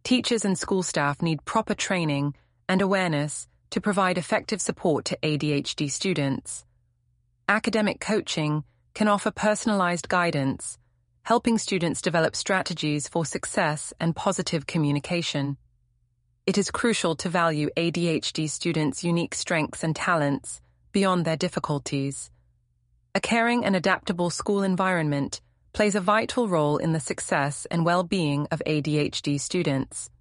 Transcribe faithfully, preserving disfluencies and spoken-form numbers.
Teachers and school staff need proper training and awareness to provide effective support to A D H D students. Academic coaching can offer personalized guidance, helping students develop strategies for success and positive communication. It is crucial to value A D H D students' unique strengths and talents beyond their difficulties. A caring and adaptable school environment plays a vital role in the success and well-being of A D H D students.